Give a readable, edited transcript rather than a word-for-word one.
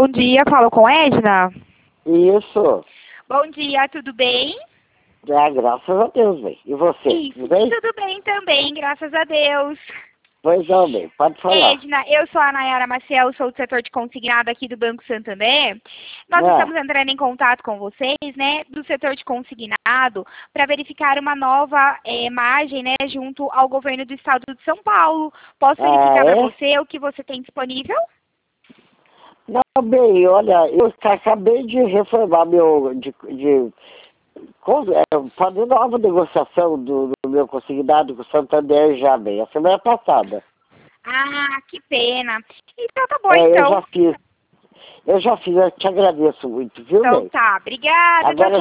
bom dia. Falo com Edna? Isso. Bom dia, tudo bem? Graças a Deus, bem. E você? Isso, Tudo bem? tudo bem também, graças a Deus. Pois não, bem. Pode falar. Edna, eu sou a Nayara Maciel, sou do setor de consignado aqui do Banco Santander. Nós estamos entrando em contato com vocês, né, do setor de consignado, para verificar uma nova margem, né, junto ao governo do estado de São Paulo. Posso verificar para você o que você tem disponível? Não, bem, olha, eu acabei de reformar fazer nova negociação do meu consignado com o Santander já, bem, a semana passada. Ah, que pena. Então tá bom, então. Eu já fiz, eu te agradeço muito, viu, Então bem? tá, obrigada, Agora, tchau, tchau.